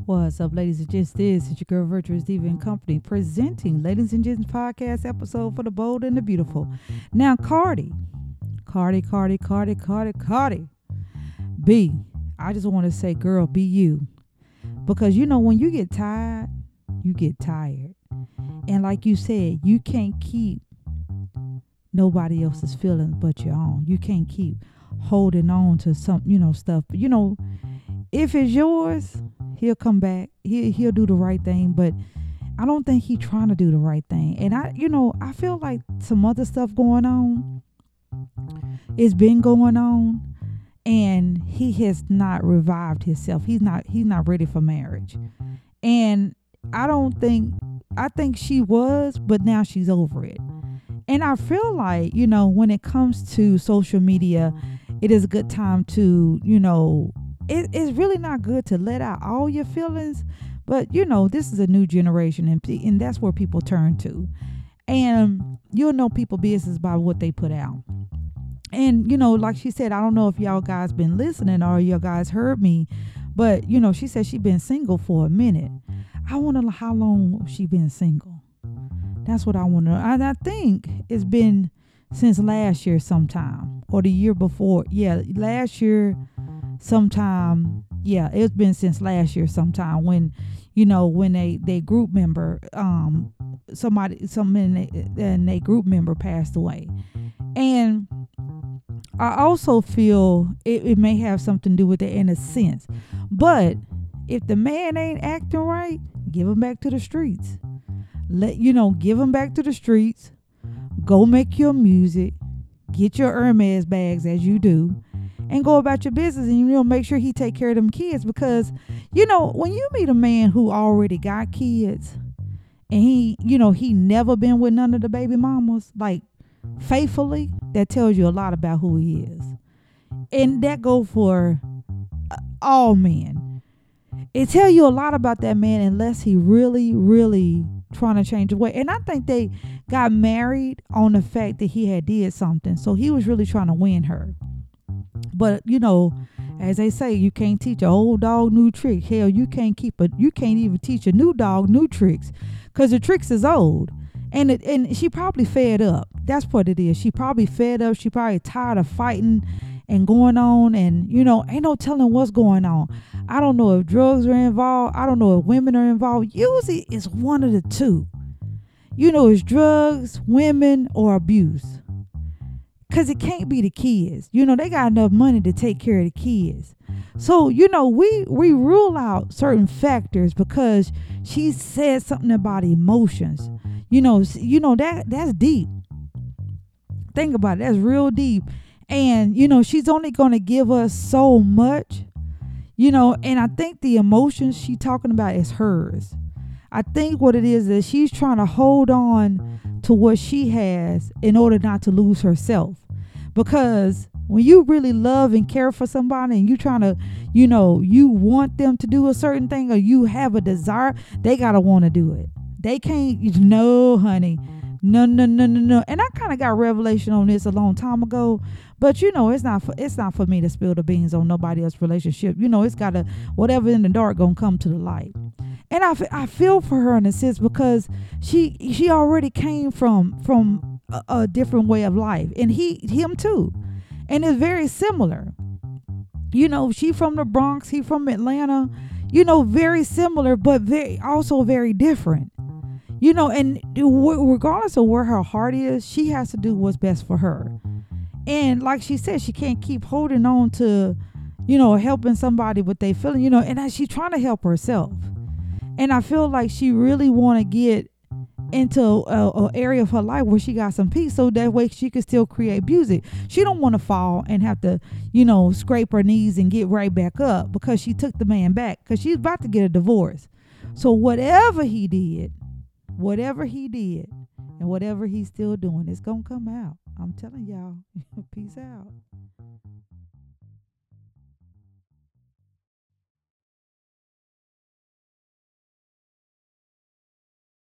What's up, ladies and gents? This is your girl Virtuous Diva and Company presenting Ladies and Gents podcast episode for the bold and the beautiful. Now, Cardi. B, I just want to say, girl, be you. Because you know, when you get tired, you get tired. And like you said, you can't keep nobody else's feelings but your own. You can't keep holding on to some, stuff. But if it's yours, he'll come back. He'll do the right thing. But I don't think he's trying to do the right thing. And I feel like some other stuff going on. It's been going on, and he has not revived himself. He's not ready for marriage. And I think she was, but now she's over it. And I feel like, when it comes to social media, it is a good time to, it's really not good to let out all your feelings. But, this is a new generation, and that's where people turn to. And you'll know people business by what they put out. And, like she said, I don't know if y'all guys been listening or y'all guys heard me, but, she said she been single for a minute. I want to know how long she been single. That's what I want to know. And I think it's been since last year sometime or the year before. Yeah, last year sometime. Yeah, it's been since last year sometime when, when they group member, some in they group member passed away. And I also feel it may have something to do with it in a sense. But if the man ain't acting right, give him back to the streets. Give him back to the streets. Go make your music. Get your Hermes bags as you do. And go about your business, and make sure he take care of them kids. Because, when you meet a man who already got kids and he never been with none of the baby mamas, like, faithfully, that tells you a lot about who he is. And that go for all men. It tell you a lot about that man unless he really, really trying to change the way. And I think they got married on the fact that he had did something. So he was really trying to win her. But, as they say, you can't teach an old dog new tricks. Hell, you can't even teach a new dog new tricks, because the tricks is old. And she probably fed up. That's what it is. She probably fed up. She probably tired of fighting and going on. And, ain't no telling what's going on. I don't know if drugs are involved. I don't know if women are involved. Usually it's one of the two. It's drugs, women, or abuse. Because it can't be the kids. They got enough money to take care of the kids. So, we rule out certain factors because she said something about emotions. That's deep. Think about it. That's real deep. And, she's only going to give us so much, and I think the emotions she talking about is hers. I think what it is she's trying to hold on to what she has in order not to lose herself. Because when you really love and care for somebody and you trying to, you want them to do a certain thing or you have a desire, they got to want to do it. They can't, no, honey. No. And I kind of got revelation on this a long time ago, but it's not for me to spill the beans on nobody else's relationship. It's got to, whatever in the dark gonna come to the light. And I feel for her in a sense because she already came from a different way of life, and him too, and it's very similar. She from the Bronx, he from Atlanta. Very similar, but very different. And regardless of where her heart is, she has to do what's best for her. And like she said, she can't keep holding on to, helping somebody with their feeling, and she's trying to help herself. And I feel like she really want to get into a area of her life where she got some peace, so that way she can still create music. She don't want to fall and have to, scrape her knees and get right back up because she took the man back, because she's about to get a divorce. So whatever he did, and whatever he's still doing, it's gonna come out. I'm telling y'all. Peace out.